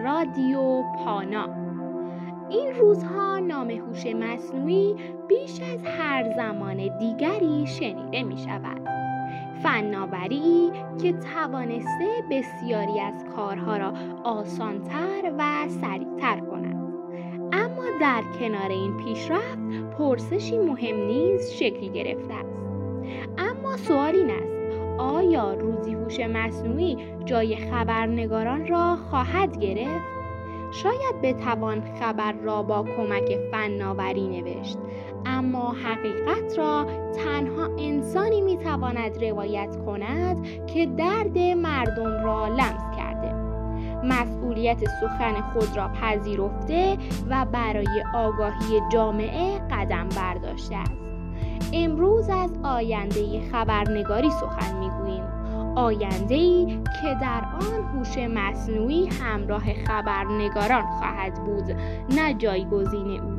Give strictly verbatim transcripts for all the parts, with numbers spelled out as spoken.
رادیو پانا. این روزها نام هوش مصنوعی بیش از هر زمان دیگری شنیده می شود. فناوری که توانسته بسیاری از کارها را آسانتر و سریعتر کند. اما در کنار این پیشرفت پرسشی مهم نیز شکل گرفته است. اما سوال این است: آیا روزی هوش مصنوعی جای خبرنگاران را خواهد گرفت؟ شاید بتوان خبر را با کمک فناوری نوشت، اما حقیقت را تنها انسانی میتواند روایت کند که درد مردم را لمس کرده، مسئولیت سخن خود را پذیرفته و برای آگاهی جامعه قدم برداشته است. امروز از آینده خبرنگاری سخن میگوییم، آینده‌ای که در آن هوش مصنوعی همراه خبرنگاران خواهد بود، نه جایگزین او.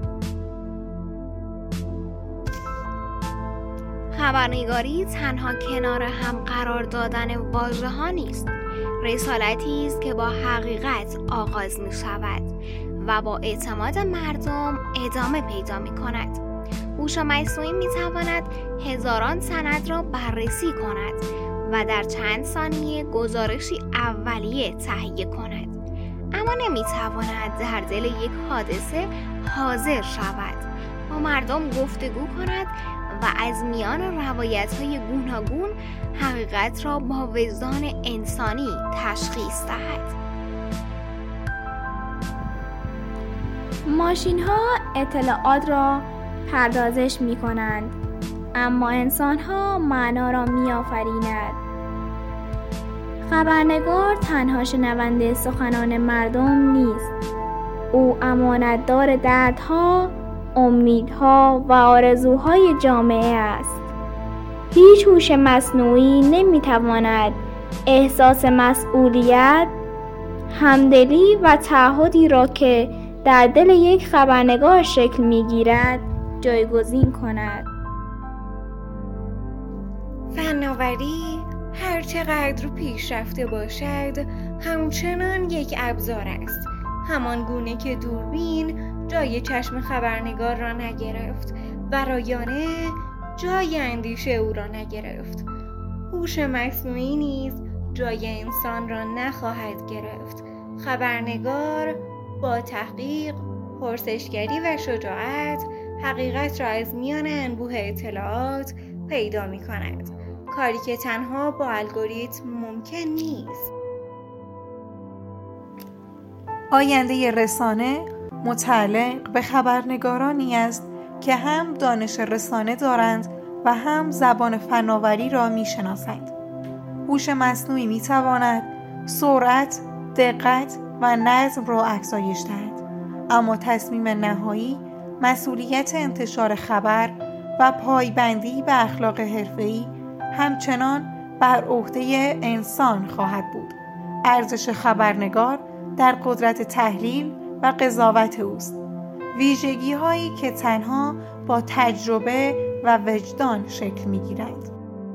خبرنگاری تنها کنار هم قرار دادن واژه‌ها نیست، رسالتی است که با حقیقت آغاز می شود و با اعتماد مردم ادامه پیدا می کند. هوش مصنوعی می تواند هزاران سند را بررسی کند و در چند ثانیه گزارشی اولیه تهیه کند، اما نمی تواند در دل یک حادثه حاضر شود، با مردم گفتگو کند و از میان روایت‌های گوناگون حقیقت را با وجدان انسانی تشخیص دهد. ماشین‌ها اطلاعات را پردازش می‌کنند، اما انسان‌ها معنا را می‌آفریند. خبرنگار تنها شنونده سخنان مردم نیست، او امانتدار دردها، امیدها و آرزوهای جامعه است. هیچ هوش مصنوعی نمی‌تواند احساس مسئولیت، همدلی و تعهدی را که در دل یک خبرنگار شکل می‌گیرد جایگزین کند. فناوری هر چقدر پیشرفته باشد همچنان یک ابزار است، همان گونه که دوربین جای چشم خبرنگار را نگرفت و رایانه جای اندیشه او را نگرفت. هوش مصنوعی نیز جای انسان را نخواهد گرفت. خبرنگار با تحقیق، پرسشگری و شجاعت حقیقت را از میان انبوه اطلاعات پیدا می کند، کاری که تنها با الگوریتم ممکن نیست. آینده رسانه متعلق به خبرنگارانی است که هم دانش رسانه دارند و هم زبان فناوری را می شناسند. هوش مصنوعی می تواند سرعت، دقت و نظم را افزایش دهد، اما تصمیم نهایی، مسئولیت انتشار خبر و پایبندی به اخلاق حرفه‌ای همچنان بر عهده انسان خواهد بود. ارزش خبرنگار در قدرت تحلیل و قضاوت اوست، ویژگی هایی که تنها با تجربه و وجدان شکل می گیرند.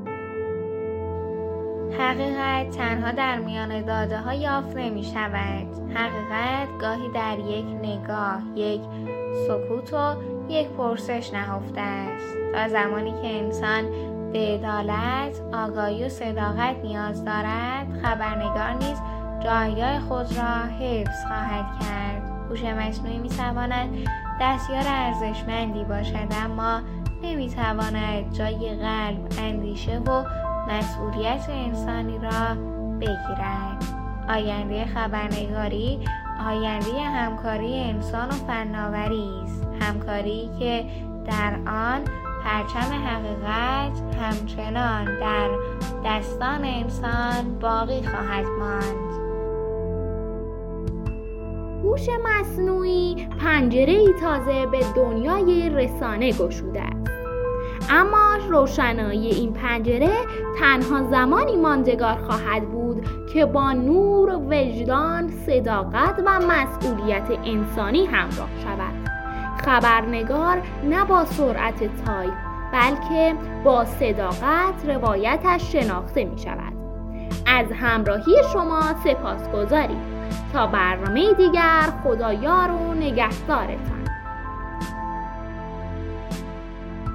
حقیقت تنها در میان داده ها یافت نمی شود. حقیقت گاهی در یک نگاه، یک سکوت و یک پرسش نهفته است. تا زمانی که انسان به عدالت، آگاهی و صداقت نیاز دارد، خبرنگار نیز جایگاه خود را حفظ خواهد کرد. هوش مصنوعی می تواند دستیار ارزشمندی باشد، اما نمی تواند جای قلب، اندیشه و مسئولیت انسانی را بگیرد. آینده خبرنگاری آینده همکاری انسان و فناوری است، همکاری که در آن پرچم حقیقت همچنان در دستان انسان باقی خواهد ماند. هوش مصنوعی پنجره‌ای تازه به دنیای رسانه گشوده است، اما روشنایی این پنجره تنها زمانی ماندگار خواهد بود که با نور، وجدان، صداقت و مسئولیت انسانی همراه شود. خبرنگار نه با سرعت تایپ بلکه با صداقت روایتش شناخته می شود. از همراهی شما سپاسگزاریم. تا برنامه دیگر، خدایار و نگهدارتان.